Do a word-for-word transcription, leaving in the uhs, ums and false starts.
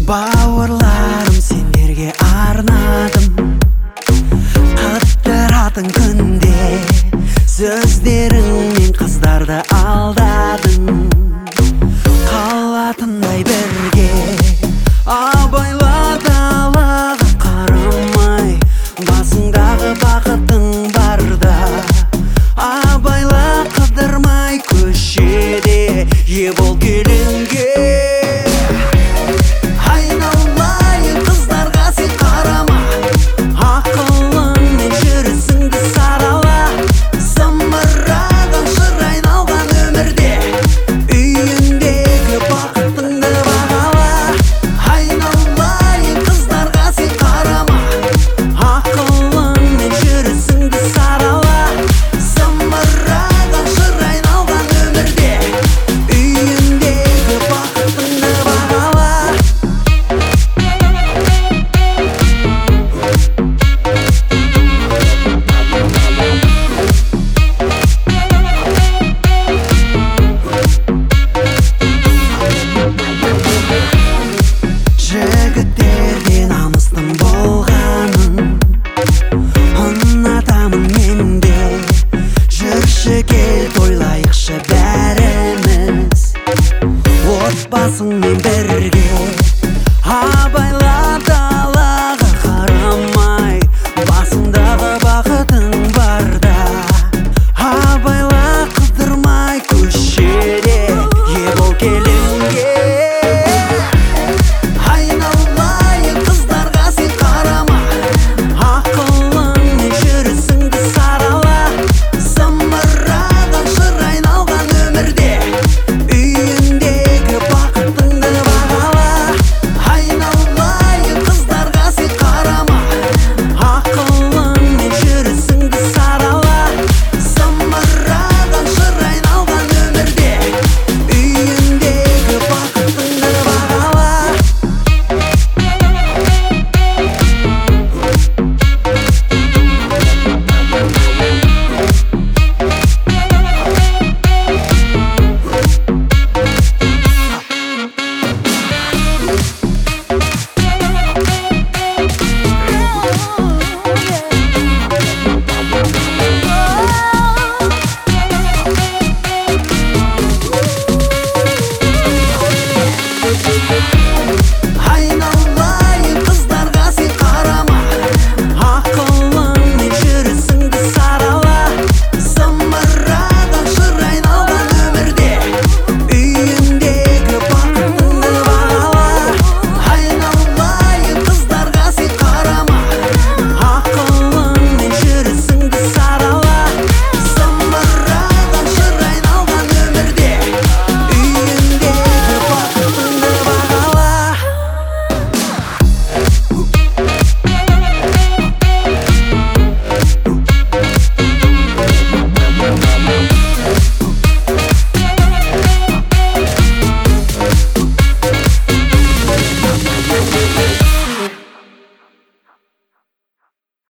Бауырларым, сендерге арнадым қыдыратын күнде. Сөздеріңмен қыздарды алдадың, қалатындай бірге. Абайла далаға қарамай, басыңдағы бақытың барда. Абайла қыдырмай көшеде, ие бол келінге. Айналайын қыздарға сен қарама, ақылыңмен жүрісіңді сарала. Зымыраған жыр айналған өмірде, үйіндегі бақытыңды бағала. Айналайын қыздарға сен қарама, ақылыңмен жүрісіңді сарала. Зымыраған жыр айналған өмірде, үйіндегі бақытыңды бағала. Жігіттерде намыстың болғанын ұнатамын мен де. Жүрші кел тойлайықшы бәріміз, отбасыңмен бірге. Абайла